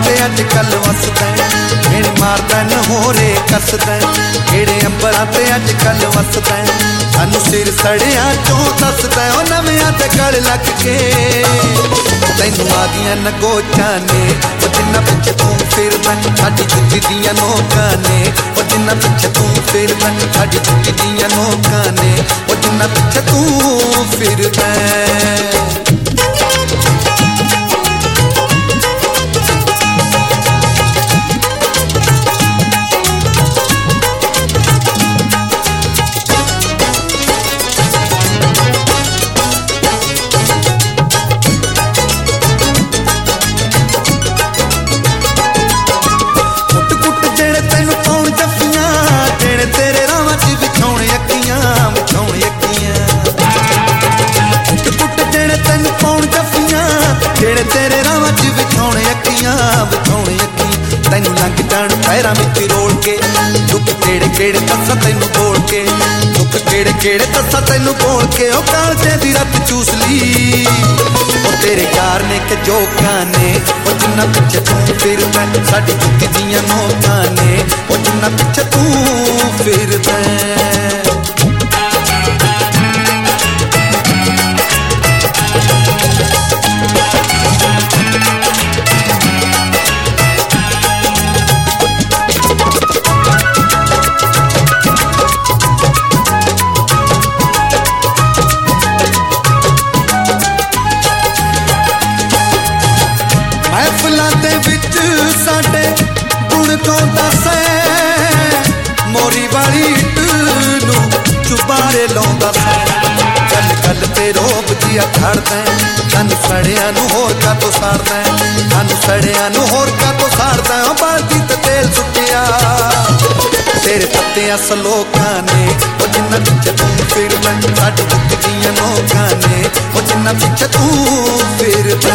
ते अजकल वसदा मेरी मारदा न होरे कसदा केड़े अंबरां ते अजकल वसदा सानू सिर सड़िया चों दसदा ओ नवियां ते गल लग के तैनू आ गईयां नगोचां ने ओ जिन्ना पिछे तू फिरदा साडी जुत्ती दियां नोकां ने ओ जिन्ना पिछे तू फिरदा साडी जुत्ती दियां नोकां ने ओ जिन्ना पिछे तू फिरदा तेरे रावां च विछाउणे अखियां विछाउणे अखी तैनू लंघ जाण पैरां विच रोल के दुख केड़े केड़े दस्सां तैनू बोल के दुख केड़े केड़े दस्सां तैनू बोल के ओ कालजे दी रत चूस ली ओ तेरे यार ने के जोकां ने ओ जिन्ना पिछे तू फिरदा साडी जुत्ती दियां नोकां ने ओ जिन्ना पिछे तू फिरदा महफिलां दे विच साडे गुण गाउंदा सै मोरी वाली इट नूं चुबारे लाउंदा सै गल गल ते रोब जिया खड़दा सानू सड़ियां नूं होर कातों साड़दा सानू सड़ियां नूं होर कातों साड़दा ओ बाल्टी ते तेल सुट्टिया तेरे तत्तियां सलोकां ने ओ जिन्ना पिछे तू फिरदा साडी जुत्ती दियां नोकां ने ओ जिन्ना पिछे तू फिरदा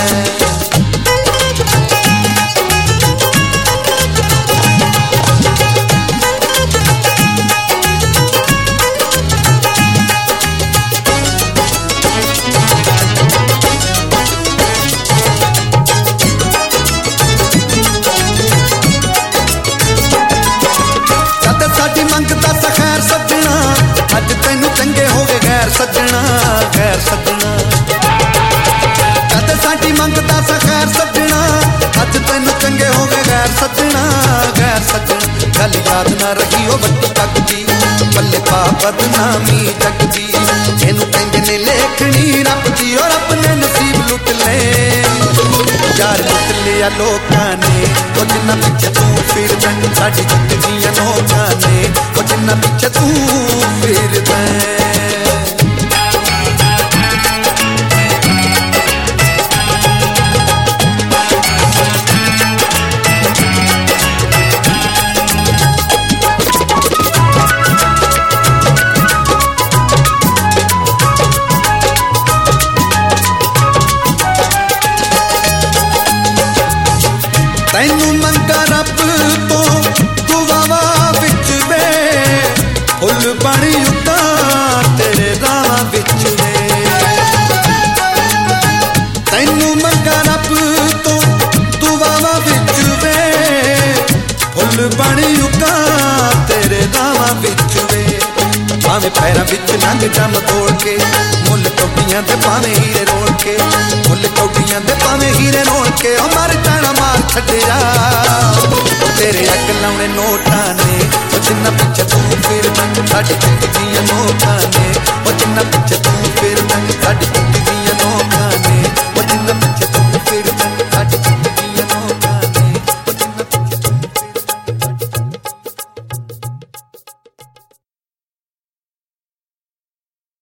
साडी मंगदा सा खैर सजना अज तैनू चंगे हो गए गैर सजना गैर सजना कद साडी मंगदा सा खैर सजना अज तैनू चंगे हो गए गैर सजना गैर सजना गल याद ना रही ओ वड्डी तक दी बल्ले पा बदनामी जग दी इनू कहंदे ने लेखनी रब दी और अपने नसीब लुट ले यार लुट लिया लोकां ने ओ जिन्ना पिछे तू फिरदा साडी जुत्ती दियां नोकां ने ओ जिन्ना पिछे तू फिरदा तैनू मंगा रब तो दुआवा विच वे फुल बणी उतां तेरे रावां विच वे तैनू मंगा रब तो दुआवा विच वे फुल बणी उतां तेरे रावां विच वे भावें पैरां विच लंघ जम तोड़ के मुल कौडियां ते भावें हीरे रोल के मुल कौडियां ते भावें हीरे रोल के ओ मर जाना मार छड्डिया तेरे अग लाउणे नोटां ने ओ जिन्ना पिछे तू फिरदा साडी जुत्ती दियां नोकां ने ओ जिन्ना पिछे तू